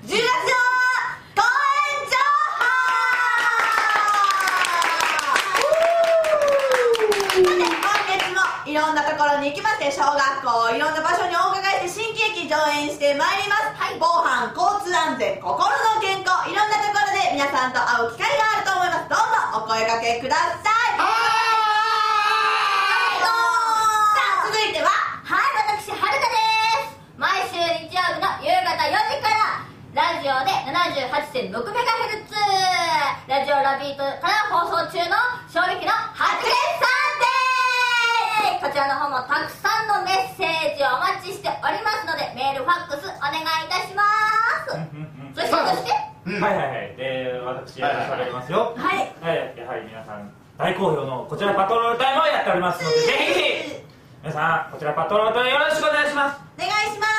10月の公演情報。さて今月もいろんなところに行きまして、小学校いろんな場所にお伺いして新喜劇上演してまいります。防犯、交通安全、心の健康、いろんなところで皆さんと会う機会があると思います。どうぞお声掛けください。さあ続いては、 私、はるかです。毎週日曜日の夕方4時からラジオで 78.6MHz ラジオラビートから放送中の衝撃の発見サンデー、こちらの方もたくさんのメッセージをお待ちしておりますので、メールファックスお願いいたします。そしてはいはいはい、私やらされますよ。 はい、 やはり皆さん大好評のこちらパトロール隊もやっておりますので、ぜひ皆さんこちらパトロール隊よろしくお願いします。 お願いします。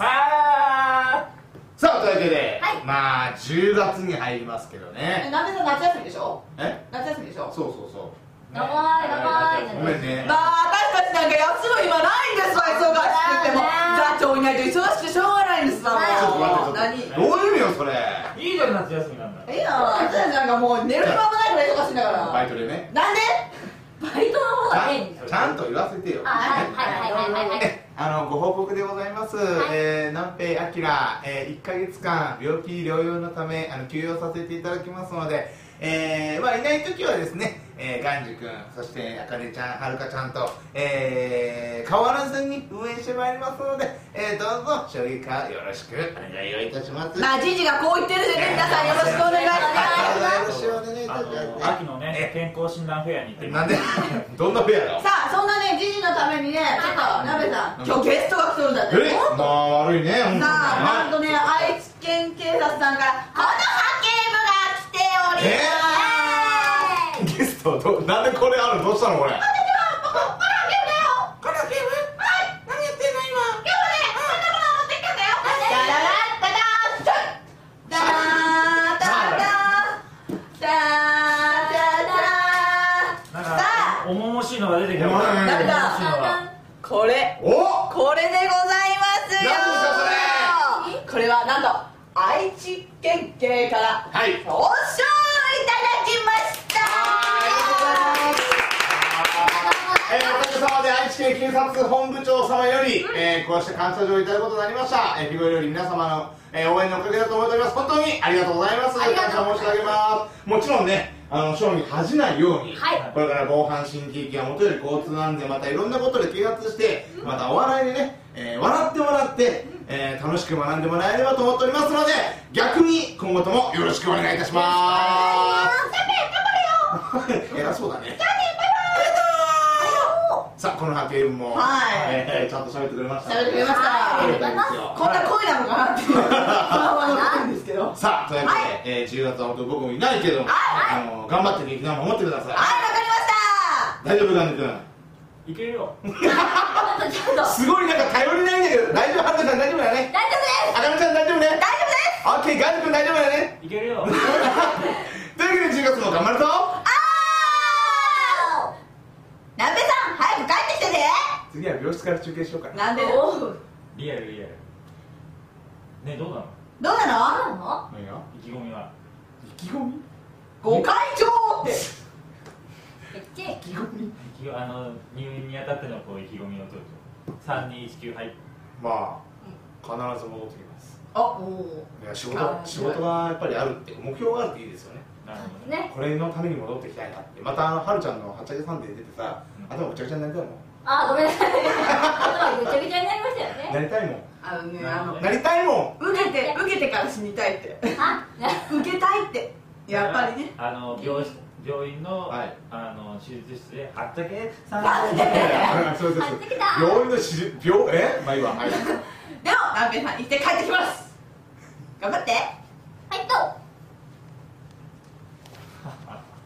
さあというわけで、 はい、 まあ10月に入りますけどね。 なべさん夏休みでしょ。夏休みでしょ。 そうそうそう。 やばいやばい。 ごめんね。 まあ私たちなんか休む暇ないんですわ。忙しくても座長いないと忙しくてしょうがないんですわ。 ちょっと待って、 何どういう意味よそれ。 いいじゃん、夏休みなんだ。 いや私たちなんかもう寝る暇もないぐらい忙しいんだから。 バイトでね。 なんでバイトの方がメインです。 ちゃんと言わせてよ。ご報告でございます。南平あきら、1ヶ月間病気療養のため休養させていただきますので、いない時はですね、ガンジ君、そしてあかねちゃん、はるかちゃんと、変わらずに運営してまいりますので、どうぞ衝撃化よろしくお願いをいたします。 まあじじがこう言ってるでね、皆さんよろしくお願いします。 よろしくお願いいたします。 秋のね、健康診断フェアに行ってみなんでどんなフェアだ。 さあそんなねじじのためにね、ちょっとなべさん今日ゲストが来てるんだって。 まあ悪いね、本当に。 さあなんとね、愛知県警察さんからこの派遣部が来ております。 ゲストなんでこれあるの。どうしたのこれ。 これ派遣部だよ。これ派遣部。はい。何やってんの今。今日はね、こんなものを持ってきたんだよ。ダララッタダーダーダーダーダーダー。 なんか重々しいのが出てきた。 なんかこれでございますよ。 何ですかこれはなんと愛知県警からはい表彰いただきました。 おかげさまで愛知県警察本部長様より、こうして感謝状をいただくことになりました。日頃より皆様の、応援のおかげだと思っております。本当にありがとうございます。感謝申し上げます。もちろんね、賞に恥じないように、これから防犯新喜劇がもとより交通安全、またいろんなことで啓発して、またお笑いでね、笑ってもらって、楽しく学んでもらえればと思っておりますので、逆に今後ともよろしくお願いいたします。頑張れよ。偉そうだね。さあこの派遣も、ちゃんと喋ってくれました。 喋ってくれました。こんな声なのかなっていう不安は残るんですけど。 さあというわけで、10月は本当僕もいないけども、頑張って劇団を守ってください。 はい、わかりました。 大丈夫かね君。 いけるよ。 すごいなんか頼りないんだけど、大丈夫。はるかちゃん大丈夫だよね。 大丈夫です。 あかねちゃん大丈夫ね。 大丈夫です。 オッケー、ガンジ君大丈夫だよね。 いけるよ。 というわけで10月も頑張るぞ。 なべさん早く帰ってきてね。 次は病室から中継しようかな。 なんでリアルリアル。ね、どうなの？ どうなの？ 何が？ 意気込みは。 意気込み？ ご会長って。 意気込み？ 入院にあたってのこう意気込みを取ると。3219はい。 まあ必ず戻ってきます。いや仕事がやっぱりあるって目標があるっていいですよね。 なるほどね。 これのために戻ってきたいなって。またはるちゃんのはっちゃけさんで出てさ、頭ぐちゃぐちゃになりたいもん。 ごめんなさい。頭ぐちゃぐちゃになりましたよね。 なりたいもん。 なりたいもん。 受けてから死にたいって。受けたいって。やっぱりね。 病院の手術室ではっちゃけさん。 そうです。病院のまあいいわ。 でもなべさん行って帰ってきます。頑張って。 はいと。